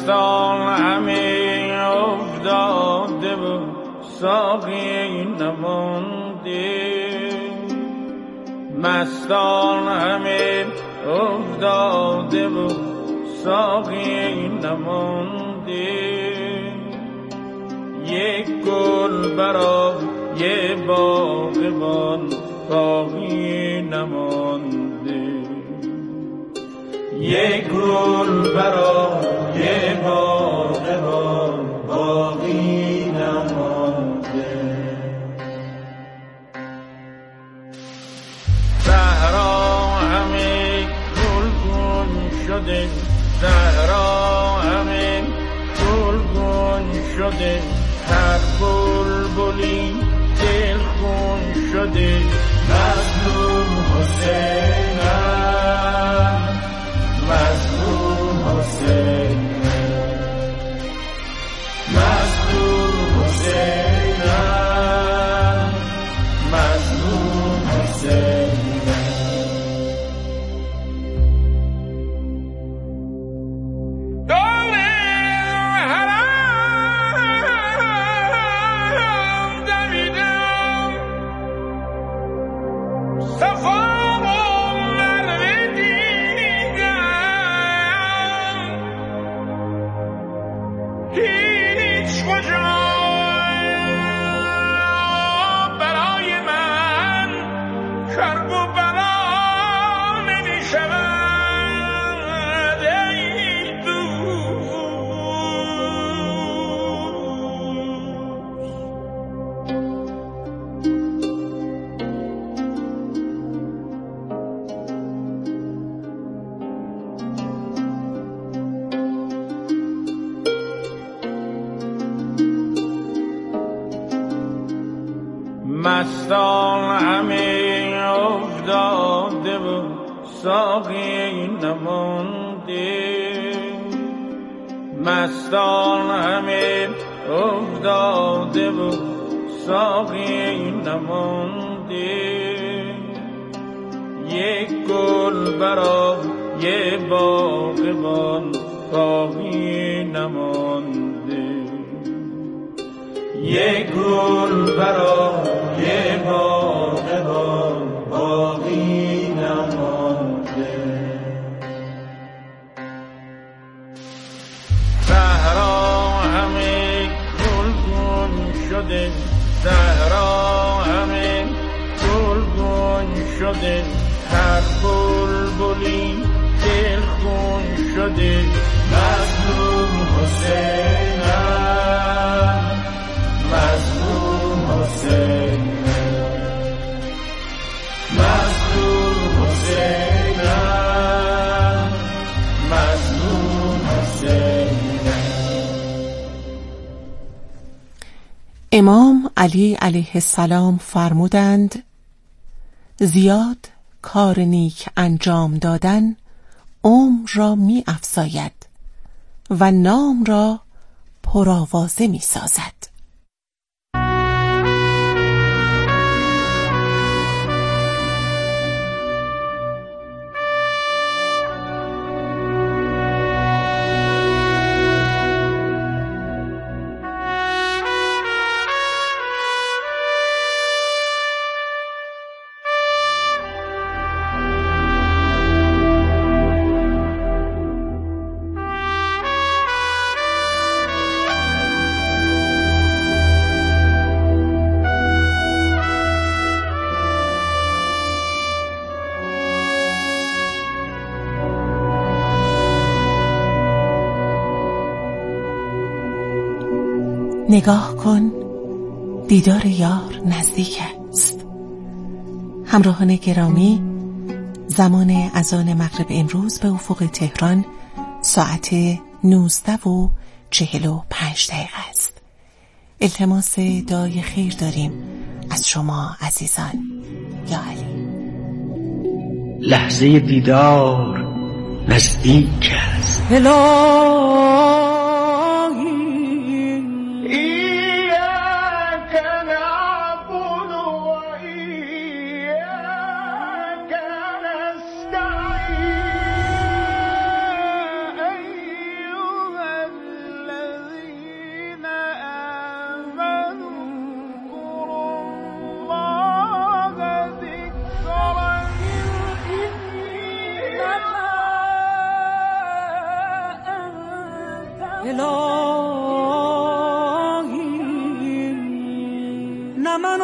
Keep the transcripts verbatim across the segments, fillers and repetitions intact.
مستان همه افتاده و ساقی نمانده، مستان همه افتاده و ساقی نمانده، یک گل برای باغبان باقی نمانده، یک گل برای باغبان باقی نمانده. صحرا همه گلگون شده، صحرا همه گلگون شده، هر بلبلی دلخون شده. مظلوم حسینم، مظلوم حسینم، مظلوم حسینم، مظلوم حسینم. مستان همه افتاده و ساقی نمانده، مستان همه افتاده و ساقی نمانده، یک گل برای باغبان باقی نمانده، یک گل برای باغبان باقی نمانده. صحرا همه گلگون شده، صحرا همه گلگون شده، هر بلبلی دلخون شده. مظلوم حسینم، مظلوم حسینم، مظلوم حسینم، مظلوم حسینم. امام علی علیه السلام فرمودند زیاد کار نیک انجام دادن عمر را می افزاید و نام را پرآوازه می سازد. نگاه کن، دیدار یار نزدیک است. همراهان گرامی، زمان اذان مغرب امروز به افق تهران ساعت نوزده و چهل و پنج دقیقه است. التماس دعای خیر داریم از شما عزیزان. یا علی. لحظه دیدار نزدیک است. نه من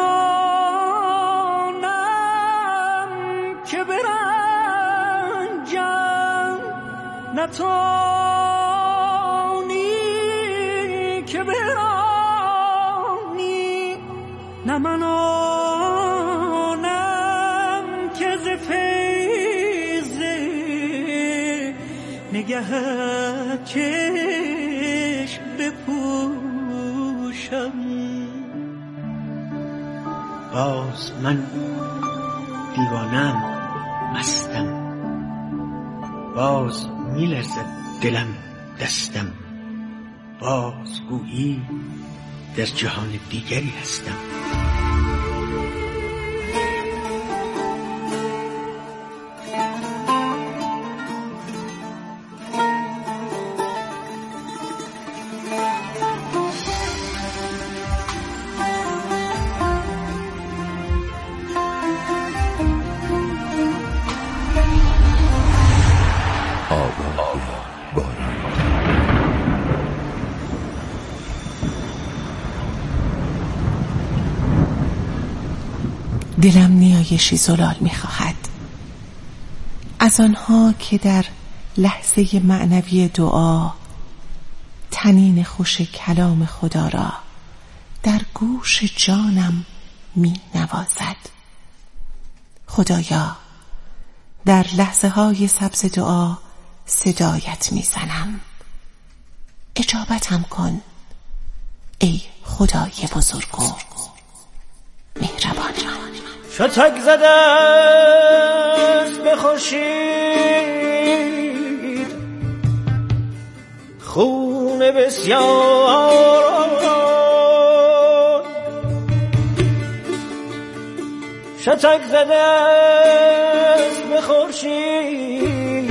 آنم که برنجم، نه توانی که برانی، نه من آنم که ز فیض نگهت چشم بپوشم. باز من دیوانم، مستم، باز میلرزد دلم دستم، باز گویی در جهان دیگری هستم. دلم نیایشی زلال می‌خواهد، از آنها که در لحظه معنوی دعا طنین خوش کلام خدا را در گوش جانم می نوازد. خدایا، در لحظه های سبز دعا صدایت می زنم، اجابتم کن ای خدای بزرگ و مهربان. شتک زده است به خورشید خون بسیار، شتک زده است به خورشید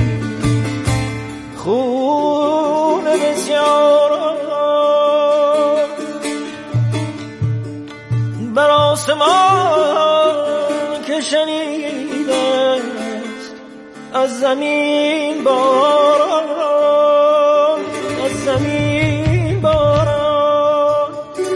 خون بسیار، بر آسمان که شنیده است از زمین باران، از زمین باران.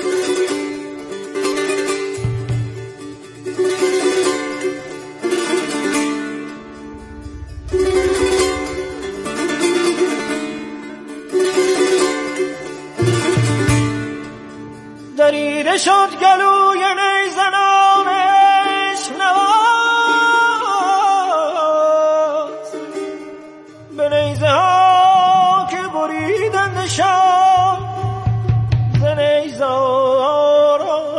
دریده شد گلوی نیزنان عشق نواز، به نیزه ها که بریدند شاه ز نیزاران.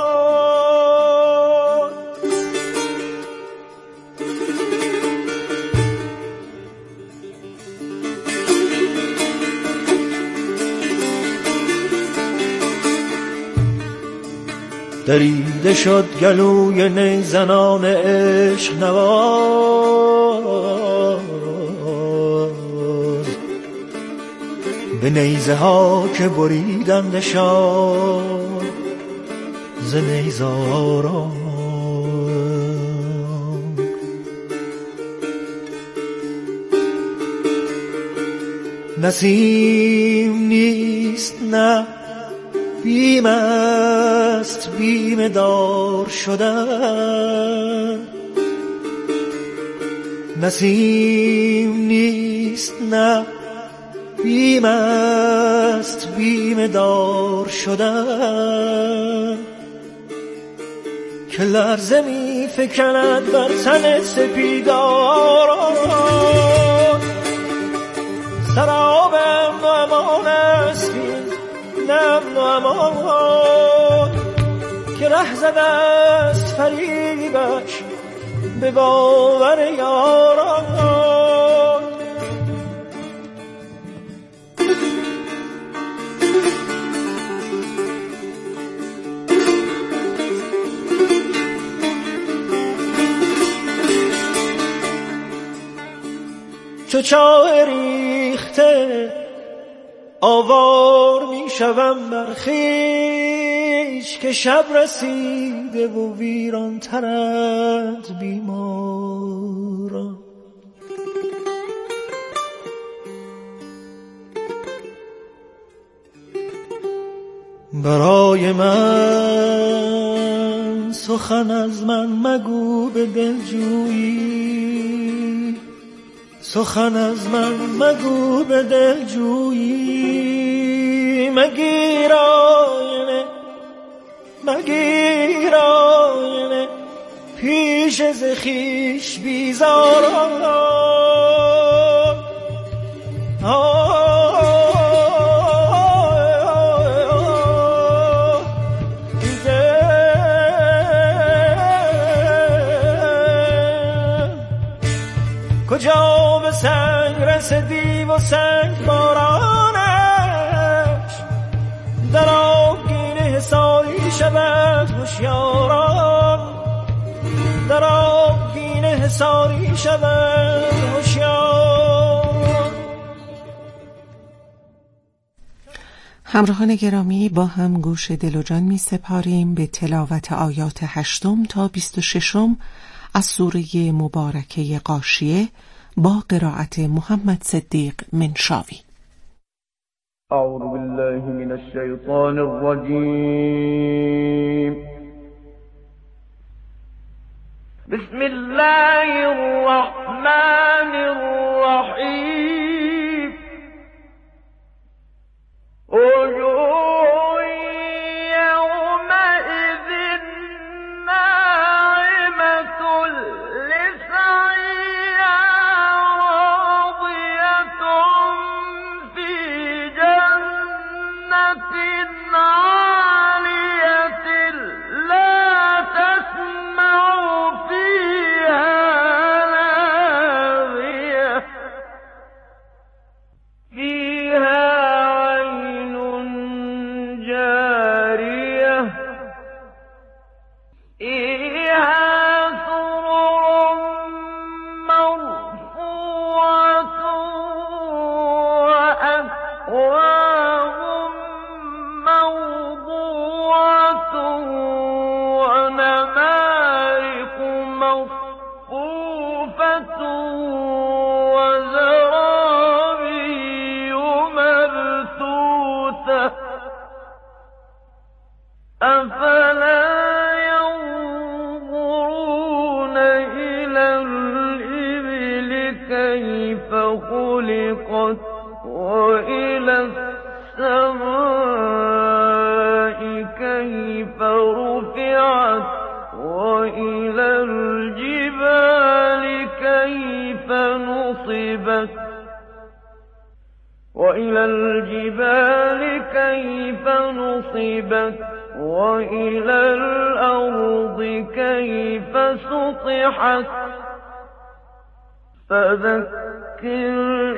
دریده شد گلوی نیزنان عشق نواز، به نیزه ها که بریدندشان ز نیزاران. نسیم نیست نه بیم است بیم دار شدن، نسیم نیست نه بیم است بیم دار شدن، که لرزه می فکند بر تن سپیداران. سراب امن و امان است امن و امان، که ره زده است فریبش به باور یاران. چو چاه ریخته آوار می شوم بر خویش، که شب رسیده و ویران ترند بیماران. برای من سخن از من مگو به دلجویی، سخن از من مگو به دلجویی. مگیر آینه مگیر آینه پیش ز خویش بیزاران. کجا به سنگ رسیدی و سنگ بارانش، در آبگینه حصاری شود هوشیاران، در آبگینه حصاری شود هوشیاران. همراهان گرامی، با هم گوش دل و جان می سپاریم به تلاوت آیات هشتم تا بیست و ششم از سوره مبارکه غاشیه با قرائت محمد صدیق منشاوی. اعوذ بالله من الشیطان الرجیم. بسم الله الرحمن الرحیم. وجوه يومئذ ناعمة لسعيها راضية في جنة عالية لا تسمع فيها لاغية فيها خلقت وإلى السماء كيف رفعت وإلى الجبال كيف نصبت وإلى الجبال كيف نصبت وإلى الأرض كيف سطحت فذكر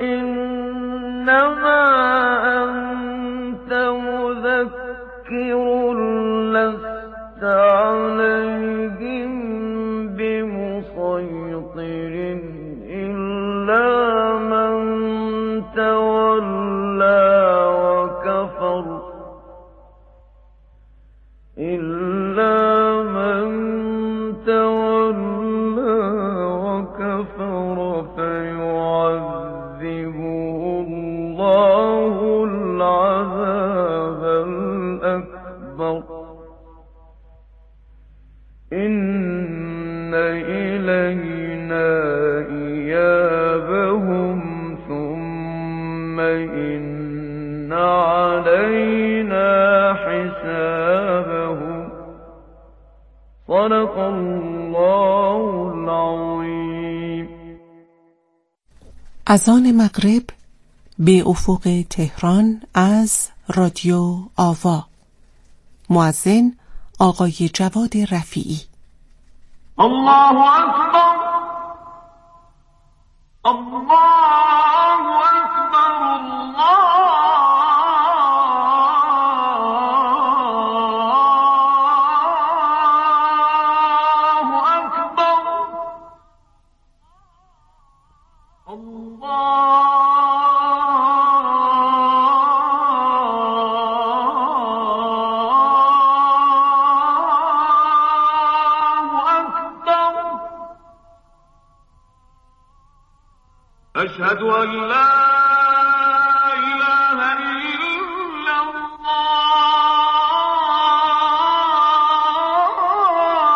إنما أنت مذكر لست عليهم بمسيطر إلا من تولى وكفر إلا من تولى وكفر فيعذبه الله العذاب الأكبر إن إلينا إيابهم ثم إن علينا حسابهم صدق الله العظيم. اذان مغرب به افق تهران از رادیو آوا. مؤذن آقای جواد رفیعی. الله اکبر الله اکبر الله أشهد أن لا إله إلا الله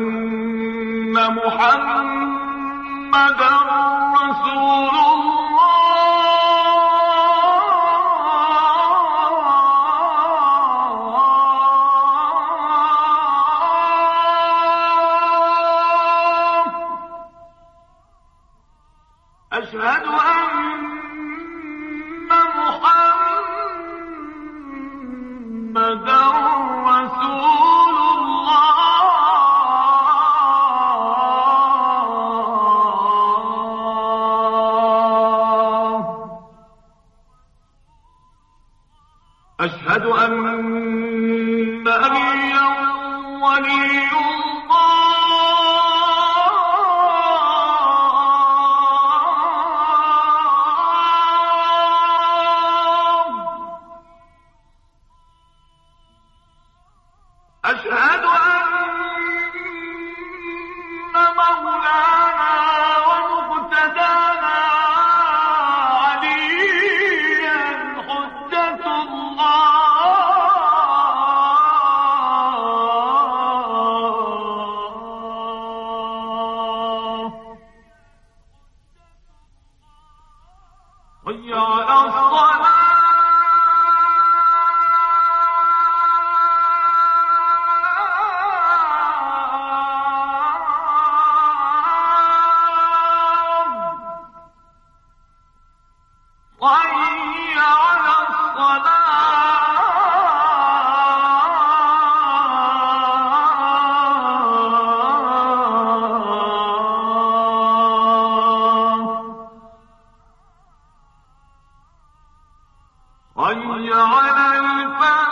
محمدا رسول أشهد أن محمدا رسول الله أشهد أن عليا ولي أشهد أن مولانا ومقتدانا عليا حجة الله حي على الصلاة حي على الصلاة حي على الفلاح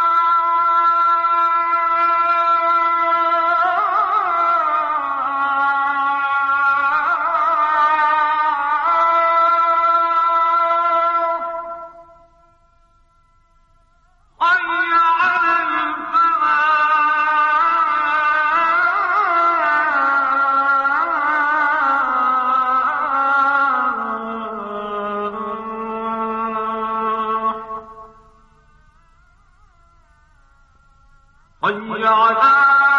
حي على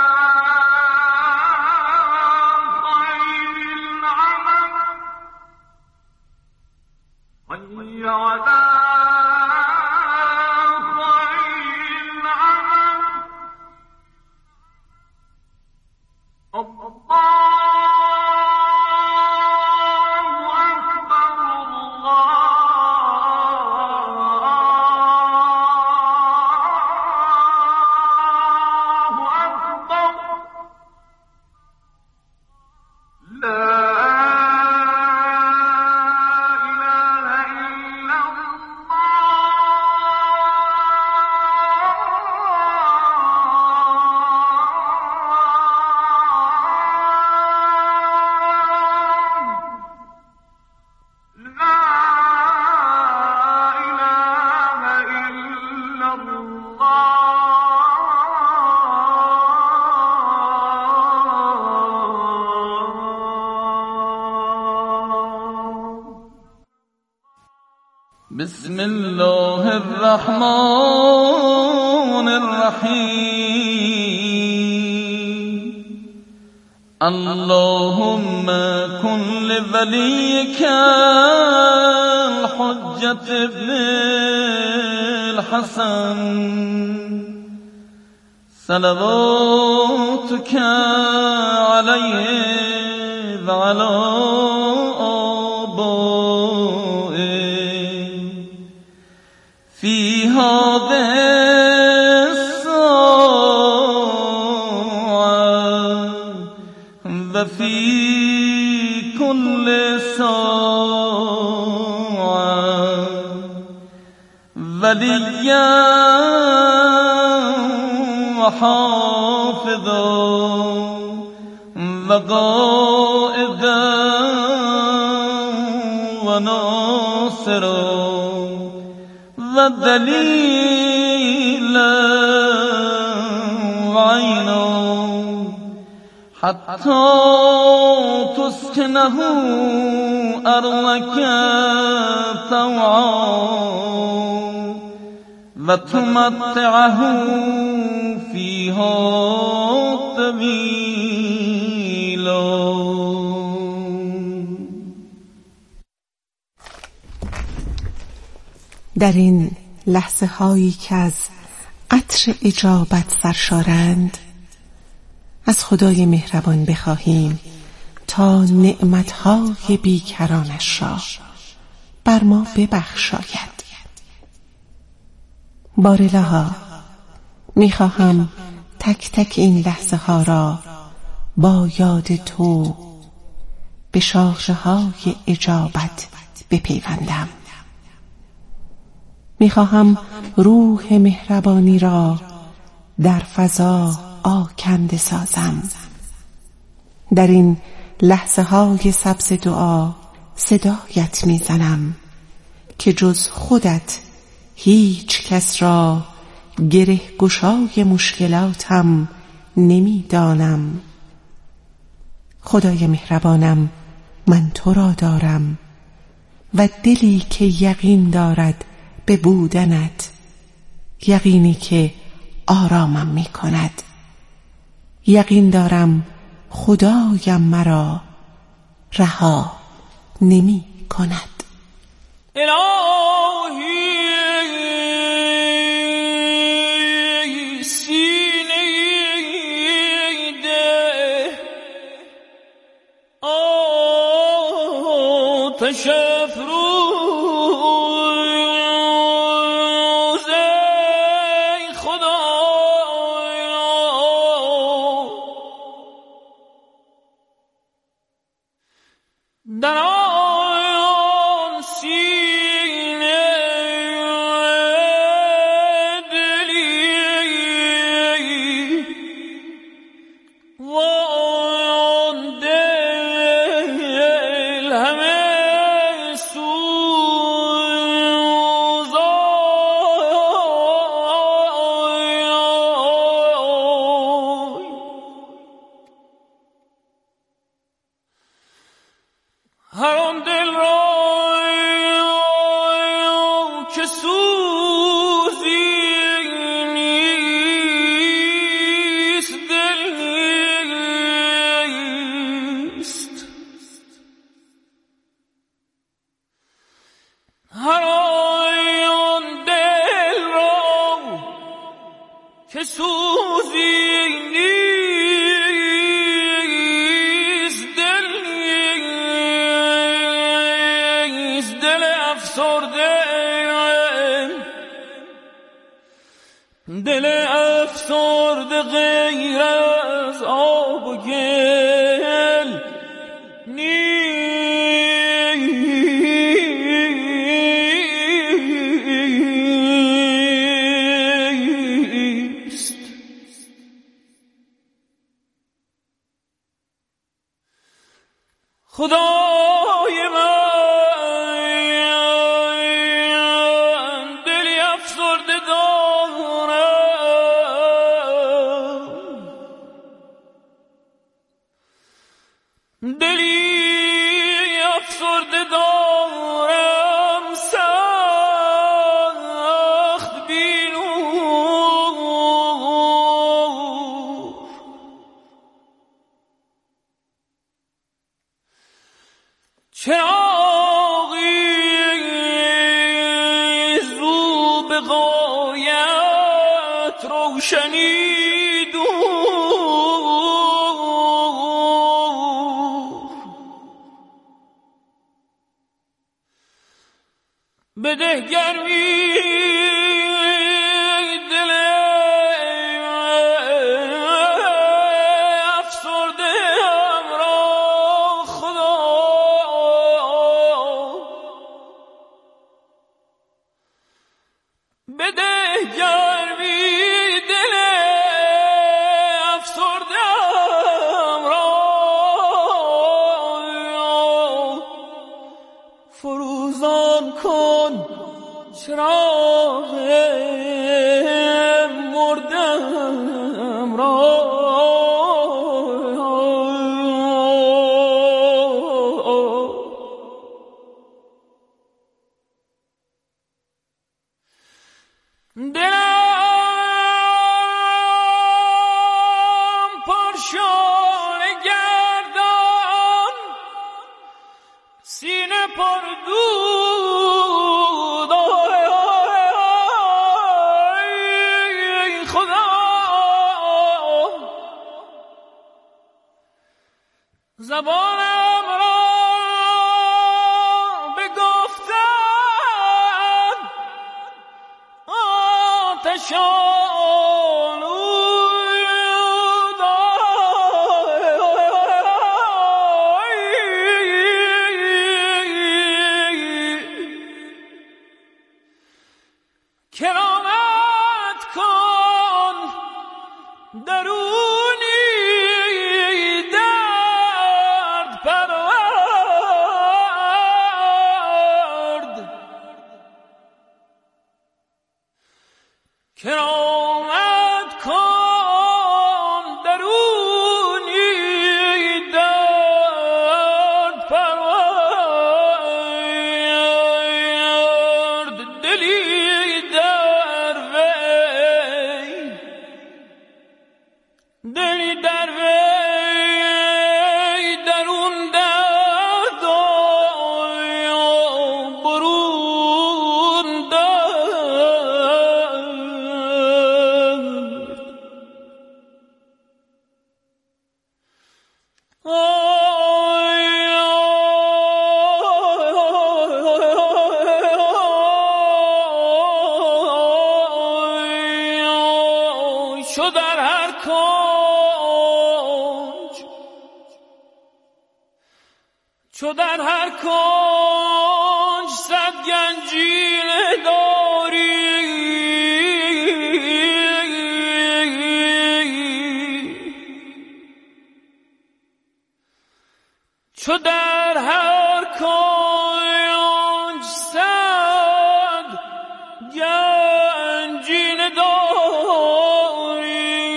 خير العمل حي على خير العمل الله أكبر بسم الله الرحمن الرحيم اللهم كن لوليك الحجة ابن الحسن صلواتك عليه وعلى في هذه الساعة وفي كل ساعة وليا وحافظا وقائدا وناصرا ودليلا وعينا حتى تسكنه أرضك طوعا وتمتعه فيها جمیلا. در این لحظه هایی که از عطر اجابت سرشارند، از خدای مهربان بخواهیم تا نعمتهای بیکرانش را بر ما ببخشاید. بارالها، میخواهم تک تک این لحظه ها را با یاد تو به شاخه های اجابت بپیوندم. میخواهم روح مهربانی را در فضا آکنده سازم. در این لحظه های سبز دعا صدایت میزنم که جز خودت هیچ کس را گره گشای مشکلاتم نمیدانم. خدای مهربانم، من تو را دارم و دلی که یقین دارد به بودنت، یقینی که آرامم می کند. یقین دارم خدایم مرا رها نمی کند. الهی سینه ده آتش افروز ای خدا، در آن سینه دلی و آن دل همه سوزای. هر آن دل را که سوزی نیست، دل نیست. هر آن دل را که سوزی نیست، دل نیست. دل افسرده، دل افسرده غیر از آب و گل نیست. خدای من دلی افسرده دارم، دلی افسرده دارم سخت بینور. چراغی زو به غایت روشنی دور، بده گرمی دل افسرده را خدا. بده گرمی دل افسرده را، فروزان کن چراغ مردم را. دلم پر دود ای خدا زبانم را بگفتن آتشان کرامت کن درونی درد پرورد کرامت کن درونی درد پرورد دلی دلی در وی درون درد برون درد شو در هر کنج چو در هر کنج صد گنجینه داری چو در هر کنج صد گنجینه داری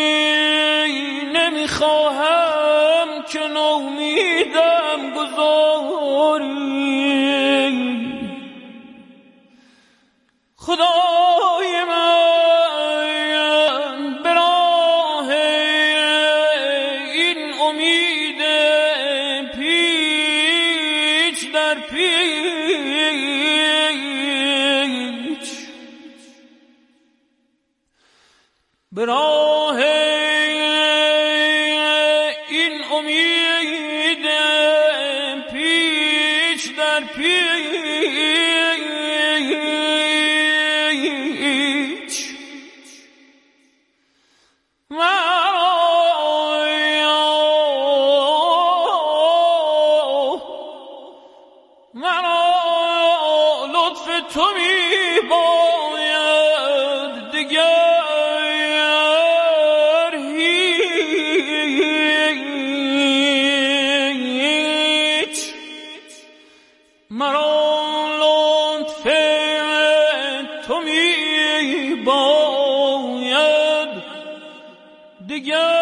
نمیخواهم که نومیدم گذاری خدای من به راه این امید پیچ در پیچ به راه این امید پیچ در پیچ مرا لطف تو می باید دیگر هیچ مرا لطف تو می باید دیگر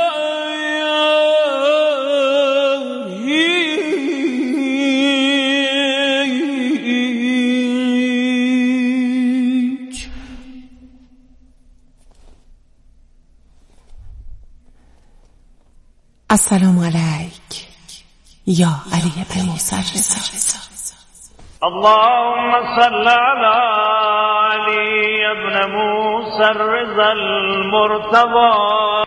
السلام علیک یا علی بن موسی الرضا. اللهم صل على علي بن موسى الرضا المرتضى